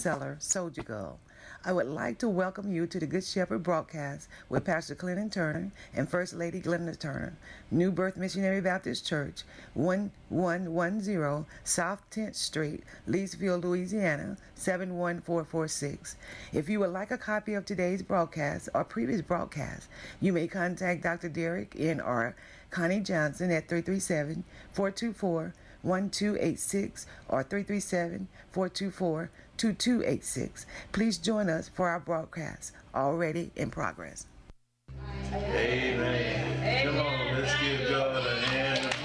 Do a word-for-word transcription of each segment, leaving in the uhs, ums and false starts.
bestseller, Soldier Girl. I would like to welcome you to the Good Shepherd broadcast with Pastor Clinton Turner and First Lady Glenda Turner, New Birth Missionary Baptist Church, one one one zero South tenth Street, Leesville, Louisiana, seven one four four six. If you would like a copy of today's broadcast or previous broadcast, you may contact Doctor Derek N R Connie Johnson at three three seven, four two four, one two eight six or three three seven, four two four, two two eight six. Please join us for our broadcast already in progress. Amen. Come on, let's give God a hand of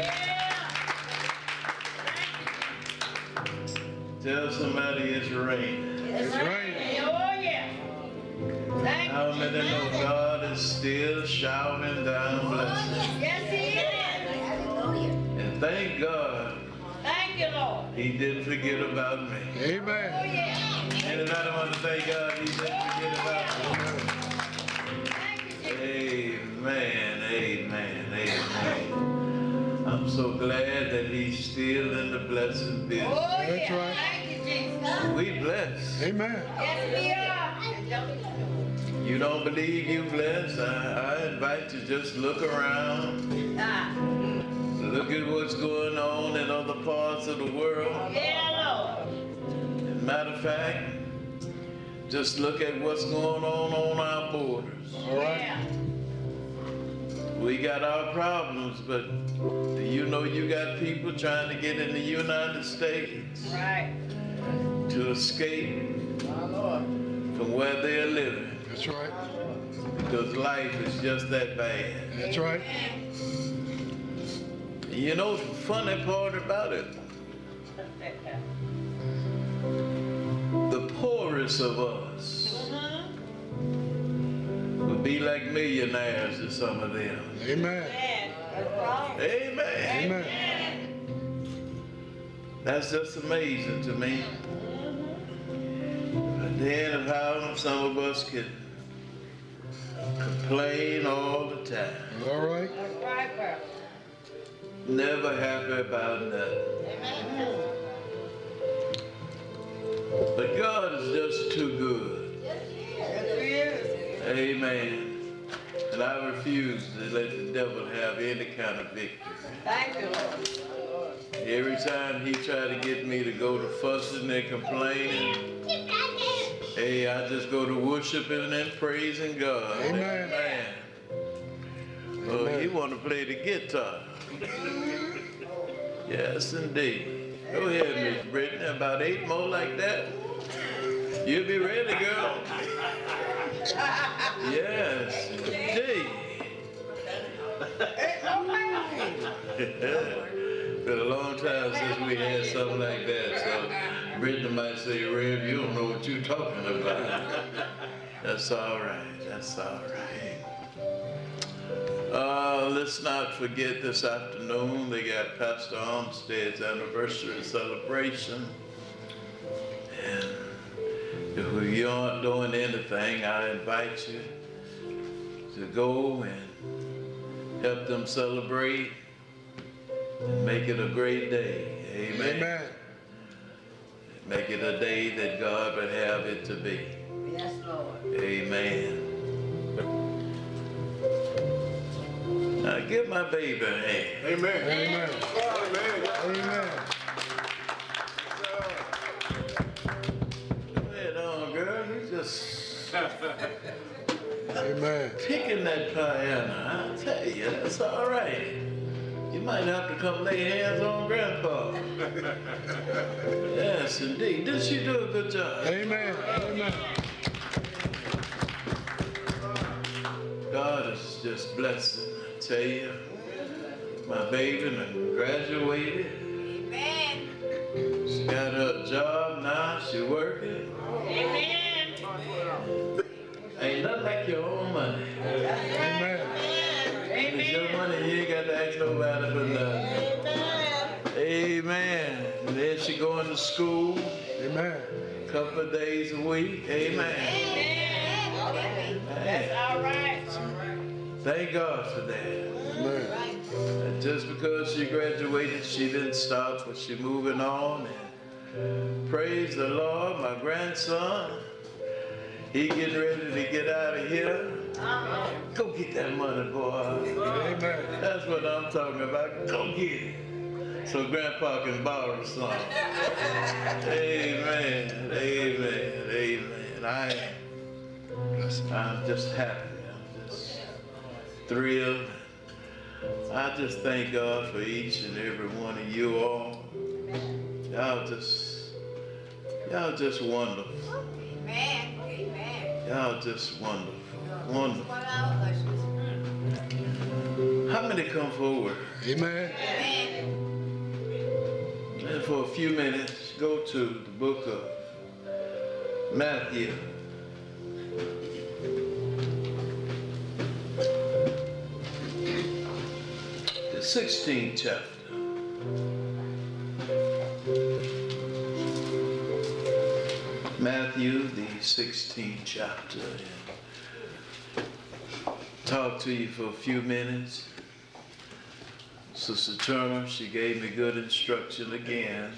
praise. Tell somebody it's raining. It's raining. Oh yeah. Thank How many know God is still shouting down blessings? Yes, He is. And thank God Thank you, Lord. He didn't forget about me. Amen. Oh yeah. Anybody want to thank God He didn't forget about Thank you, me? Jesus. Amen, amen, amen. I'm so glad that He's still in the blessing business. Oh That's yeah. right. Thank you, Jesus. We blessed. Amen. Yes, we are. You don't believe you blessed? I, I invite you to just look around. Ah. Look at what's going on in other parts of the world. Yeah, Lord. As a matter of fact, just look at what's going on on our borders. All right. Yeah. We got our problems, but do you know you got people trying to get in the United States Right. to escape My Lord. from where they're living? That's right. Because life is just that bad. That's right. You know the funny part about it? The poorest of us would be like millionaires to some of them. Amen. Amen. Amen. That's just amazing to me. But then of how some of us can complain all the time. All right. That's right, bro. Never happy about nothing. But God is just too good. Yes, He is. Amen. And I refuse to let the devil have any kind of victory. Thank you, Lord. Every time he try to get me to go to fussing and complaining, hey, I just go to worshiping and praising God. Amen. Amen. Oh, he want to play the guitar. Yes, indeed. Go ahead, Miss Brittany. About eight more like that. You'll be ready, girl. Yes, indeed. Been a long time since we had something like that, so Brittany might say, Rev, you don't know what you're talking about. That's all right. That's all right. Uh, let's not forget this afternoon, they got Pastor Armstead's anniversary celebration. And if you aren't doing anything, I invite you to go and help them celebrate and make it a great day. Amen. Amen. Make it a day that God would have it to be. Yes, Lord. Amen. Now give my baby a hand. Amen. Amen. Amen. Go ahead on, girl. You just Amen. picking that piano. I tell you, that's all right. You might have to come lay hands on Grandpa. Yes, indeed. Did she do a good job? Amen. Amen. God is just blessing. I tell you, my baby done graduated. Amen. She got her job now. She working. Amen. Ain't nothing like your own money. Amen. It's your money. You ain't got to ask nobody for nothing. Amen. And then she going to school Amen. a couple of days a week. Amen. Amen. That's all right. Thank God for that. Amen. And just because she graduated, she didn't stop, but she moving on. And Praise the Lord, my grandson. He getting ready to get out of here. Go get that money, boy. Amen. That's what I'm talking about. Go get it. So Grandpa can borrow some. Amen. Amen. Amen. I, I'm just happy. I'm just thrilled. I just thank God for each and every one of you all. Y'all just, y'all just wonderful. Amen. Amen. Y'all just wonderful. Wonderful. How many come forward? Amen. Amen. And for a few minutes, go to the book of Matthew. The sixteenth chapter. Matthew, the sixteenth chapter. And talk to you for a few minutes. Sister Turner, she gave me good instruction again.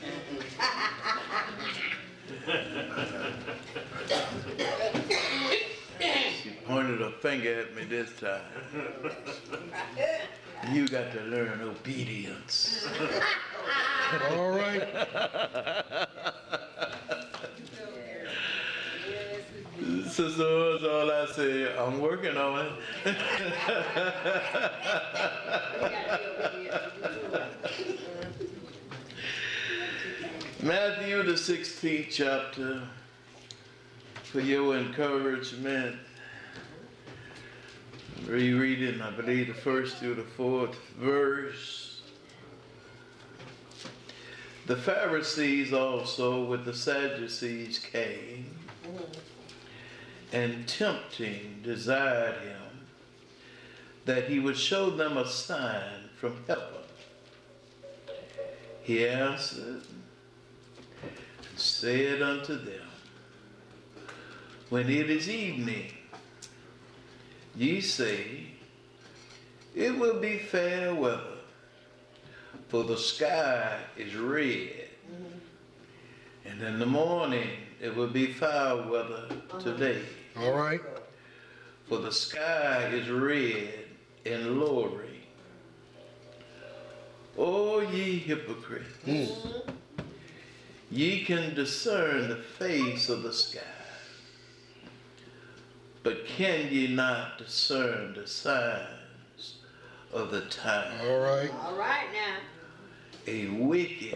She pointed her finger at me this time. You got to learn obedience. All right. Sister, that's all I say. I'm working on it. Matthew, the sixteenth chapter, for your encouragement. Rereading, I believe, the first through the fourth verse. The Pharisees also with the Sadducees came, and tempting desired him that he would show them a sign from heaven. He answered and said unto them, when it is evening, ye say, it will be fair weather, for the sky is red. And in the morning, it will be foul weather today. All right. For the sky is red and lowering. O ye hypocrites, Mm. ye can discern the face of the sky, but can ye not discern the signs of the time? All right. All right now. A wicked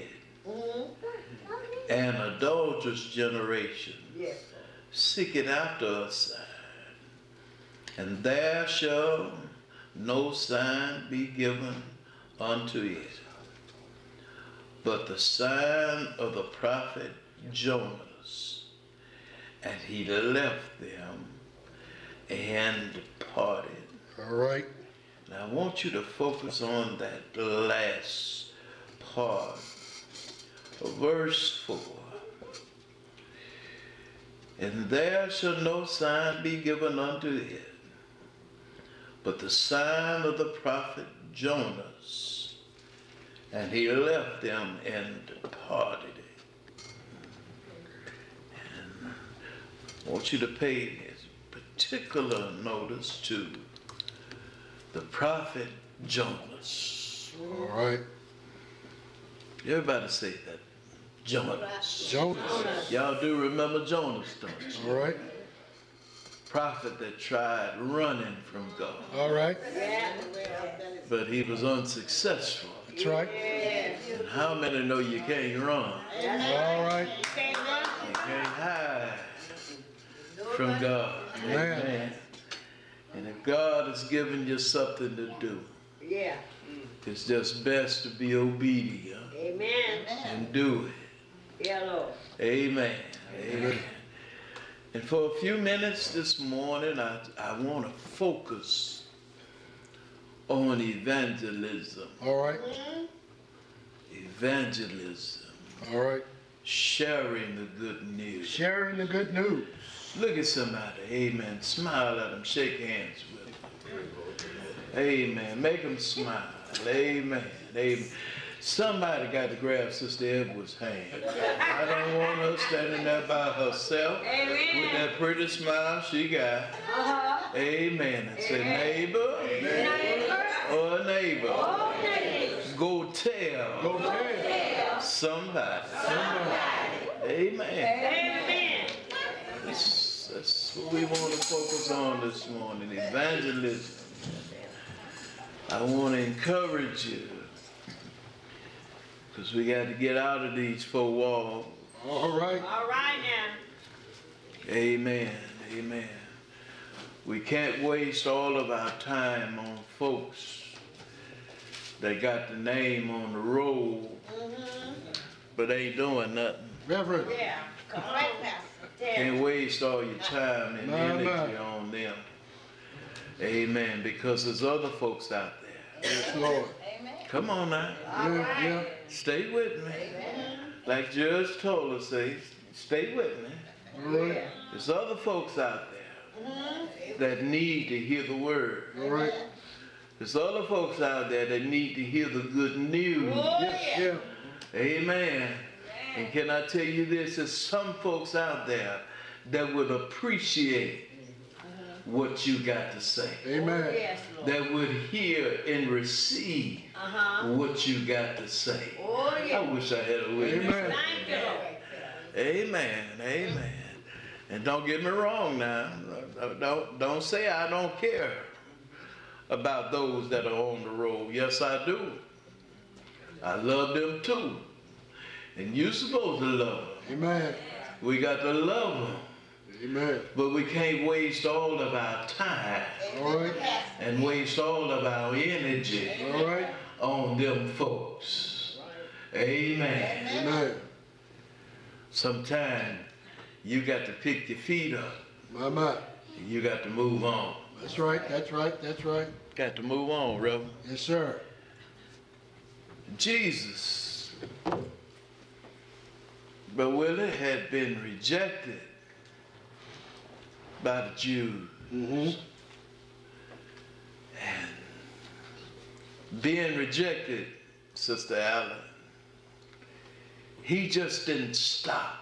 and adulterous generation Yes. seeketh after a sign, and there shall no sign be given unto it, but the sign of the prophet Jonas. And he left them and departed. All right. Now I want you to focus on that last part of verse four. And there shall no sign be given unto it, but the sign of the prophet Jonas. And he left them and departed. And I want you to pay particular notice to the prophet Jonas. All right. Everybody say that. Jonas. Jonas. Y'all do remember Jonas, don't you? All right. Prophet that tried running from God, All right. but he was unsuccessful. That's right. And how many know you can't run? All right. You can't run. You can't hide from God. Amen. Amen. And if God has given you something to do, Yeah. it's just best to be obedient Amen. and do it. Yeah, Lord. Amen. Amen. And for a few minutes this morning, I, I want to focus on evangelism. All right. Evangelism. All right. Sharing the good news. Sharing the good news. Look at somebody. Amen. Smile at them. Shake hands with them. Amen. Make them smile. Amen. Amen. Somebody got to grab Sister Edwards' hand. I don't want her standing there by herself Amen. with that pretty smile she got. Uh-huh. Amen. And say, neighbor, Neighbor. or neighbor, Oh, neighbor. go tell Go ahead. somebody. Somebody. Amen. Amen. That's, that's what we want to focus on this morning, evangelism. I want to encourage you, because we got to get out of these four walls. All right. All right now. Amen. Amen. We can't waste all of our time on folks that got the name on the roll, but ain't doing nothing. Reverend. Yeah. Come on, Pastor. Tell Can't me. waste all your time and My, energy my. on them. Amen. Because there's other folks out there. Yes, Lord. Come on now. Yeah, yeah. Stay with me. Like Judge told us, say, stay with me. All right. There's other folks out there that need to hear the word. All right. There's other folks out there that need to hear the good news. Oh, Yes, yeah. yeah. Amen. And can I tell you this? There's some folks out there that would appreciate what you got to say. Amen. Yes, Lord. That would hear and receive Uh-huh. what you got to say. Oh, I yeah. wish I had a witness. Amen. Thank you, Lord. Amen. Amen. And don't get me wrong now. Don't, don't say I don't care about those that are on the road. Yes, I do. I love them too. And you're supposed to love them. Amen. We got to love them. Amen. But we can't waste all of our time All right. and waste all of our energy All right. on them folks. Amen. Amen. Sometimes you got to pick your feet up. My, my. And you got to move on. That's right. That's right. That's right. Got to move on, Reverend. Yes, sir. Jesus, but Willie had been rejected by the Jews. Mm-hmm. And being rejected, Sister Allen, he just didn't stop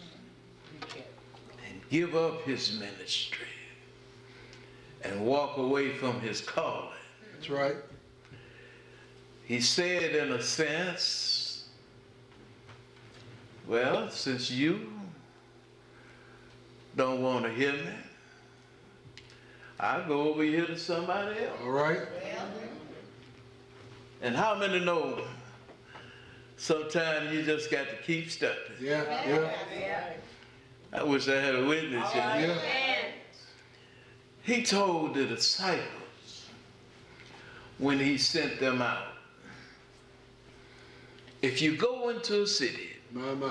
and give up his ministry and walk away from his calling. That's right. He said, in a sense, well, since you don't want to hear me, I'll go over here to somebody else. All right. And how many know sometimes you just got to keep stepping? Yeah, yeah. Yeah. I wish I had a witness here. Yeah. Amen. He told the disciples when he sent them out, if you go into a city My, my.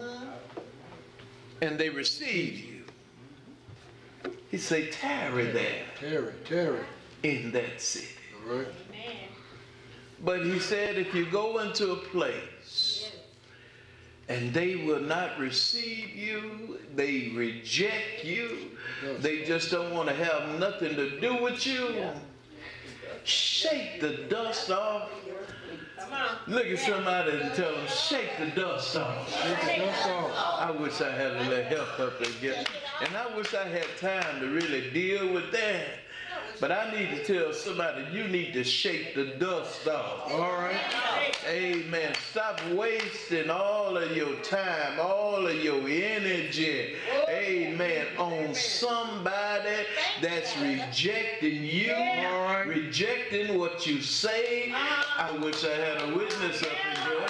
and they receive you, he say, tarry there Terry, Terry. in that city. All right. Amen. But he said, if you go into a place and they will not receive you, they reject you, they just don't want to have nothing to do with you, shake the dust off. Come on. Look at somebody and tell them, shake the dust off. Take the dust off. I wish I had a little help up in here. And I wish I had time to really deal with that. But I need to tell somebody, you need to shake the dust off. All right. Amen. Stop wasting all of your time, all of your energy, amen, on somebody that's rejecting you, All right. rejecting what you say. I wish I had a witness up in here.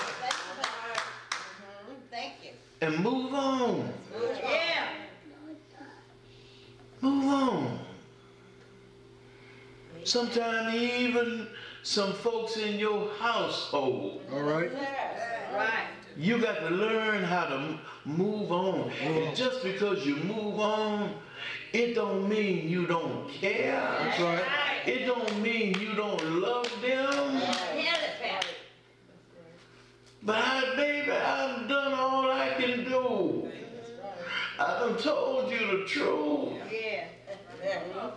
Thank you. And move on. Yeah. Move on. Sometimes even some folks in your household, All right. Right. you got to learn how to m- move on. And just because you move on, it don't mean you don't care. That's right. It don't mean you don't love them. Hear it, Pastor. But I, baby, I've done all I can do. I done told you the truth. Yeah. Amen.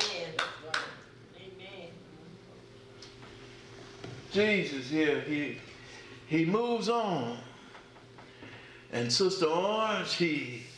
Amen. Jesus here, he he moves on. And Sister Orange, he